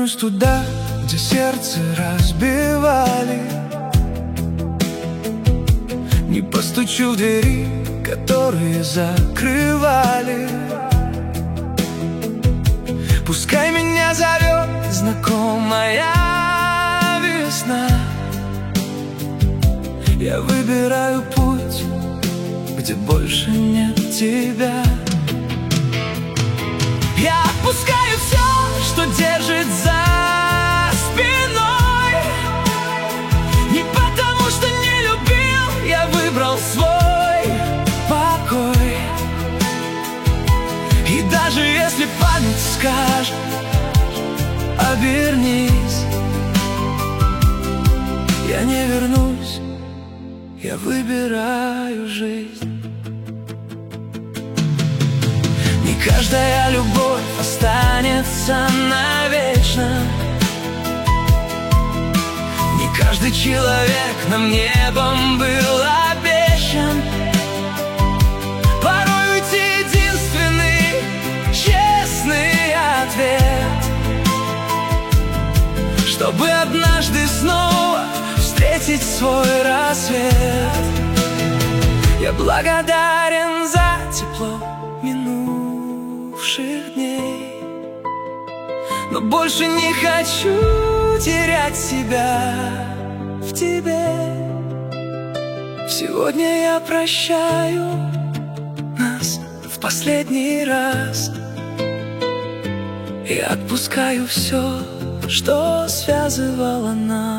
вернусь туда, где сердце разбивали. Не постучу в двери, которые закрывали. Пускай меня зовет знакомая весна. Я выбираю путь, где больше нет тебя. Я отпускаю все, что держит за спиной. Не потому, что не любил, я выбрал свой покой. И даже если память скажет: обернись, я не вернусь, я выбираю жизнь. Не каждая любовь останется навечно. Не каждый человек нам небом был обещан. Порой уйти — единственный честный ответ, чтобы однажды снова встретить свой рассвет. Я благодарен за тепло минувших дней, но больше не хочу терять себя в тебе. Сегодня я прощаю нас в последний раз и отпускаю все, что связывало нас.